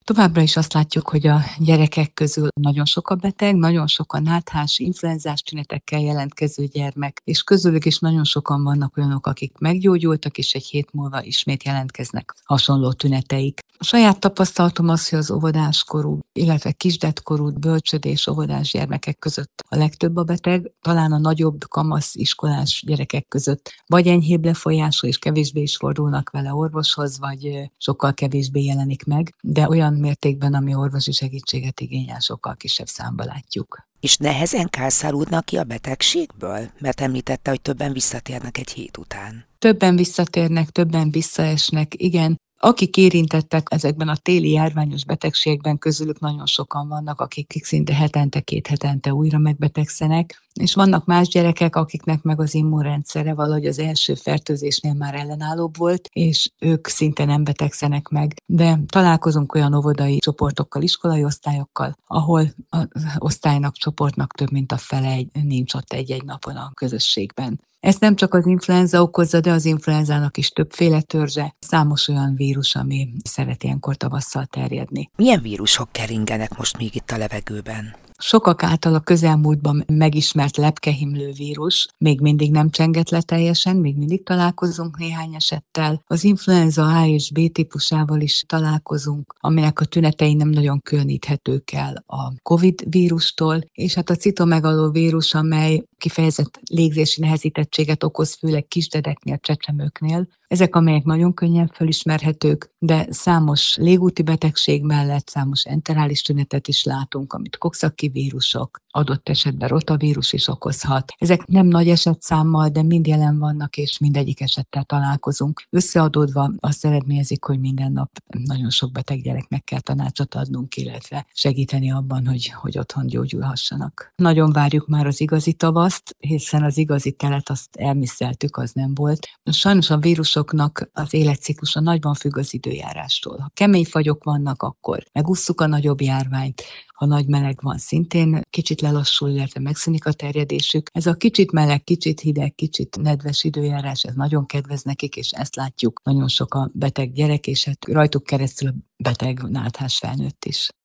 Továbbra is azt látjuk, hogy a gyerekek közül nagyon sok a beteg, nagyon sok a náthás, influenzás tünetekkel jelentkező gyermek, és közülük is nagyon sokan vannak olyanok, akik meggyógyultak, és egy hét múlva ismét jelentkeznek hasonló tüneteik. A saját tapasztalatom az, hogy az óvodáskorú, illetve kisdetkorú bölcsödés óvodás gyermekek között a legtöbb a beteg, talán a nagyobb kamasz iskolás gyerekek között vagy enyhébb lefolyású és kevésbé is fordulnak vele orvoshoz, vagy sokkal kevésbé jelenik meg, de olyan mértékben, ami orvosi segítséget igényel, sokkal kisebb számba látjuk. És nehezen kászálódnak ki a betegségből? Mert említette, hogy többen visszatérnek egy hét után. Többen visszatérnek, többen visszaesnek, igen. Akik érintettek ezekben a téli járványos betegségben, közülük nagyon sokan vannak, akik szinte hetente, 2 hetente újra megbetegszenek, és vannak más gyerekek, akiknek meg az immunrendszere valahogy az első fertőzésnél már ellenállóbb volt, és ők szinte nem betegszenek meg. De találkozunk olyan óvodai csoportokkal, iskolai osztályokkal, ahol az osztálynak, csoportnak több mint a fele nincs ott egy-egy napon a közösségben. Ezt nem csak az influenza okozza, de az influenzának is többféle törzse, számos olyan vírus, ami szeret ilyenkor tavasszal terjedni. Milyen vírusok keringenek most még itt a levegőben? Sokak által a közelmúltban megismert lepkehimlő vírus még mindig nem csengett le teljesen, még mindig találkozunk néhány esettel. Az influenza A és B típusával is találkozunk, aminek a tünetei nem nagyon különíthetők el a COVID vírustól, és hát a citomegalóvírus, amely kifejezett légzési nehezítettséget okoz, főleg kisdedeknél, csecsemőknél. Ezek, amelyek nagyon könnyen felismerhetők, de számos légúti betegség mellett számos enterális tünetet is látunk, amit Coxsackie vírusok, adott esetben rotavírus is okozhat. Ezek nem nagy esetszámmal, de mind jelen vannak, és mindegyik esettel találkozunk. Összeadódva azt eredményezik, hogy minden nap nagyon sok beteg gyereknek kell tanácsot adnunk, illetve segíteni abban, hogy otthon gyógyulhassanak. Nagyon várjuk már az igazi tavaszt, hiszen az igazi telet azt elmisszeltük, az nem volt. Sajnos a vírusoknak az életciklusa nagyban függ az időjárástól. Ha kemény fagyok vannak, akkor megússzuk a nagyobb járványt. Ha nagy meleg van, szintén kicsit lelassul, illetve megszűnik a terjedésük. Ez a kicsit meleg, kicsit hideg, kicsit nedves időjárás, ez nagyon kedvez nekik, és ezt látjuk. Nagyon sok a beteg gyerek, és hát rajtuk keresztül a beteg náthás felnőtt is.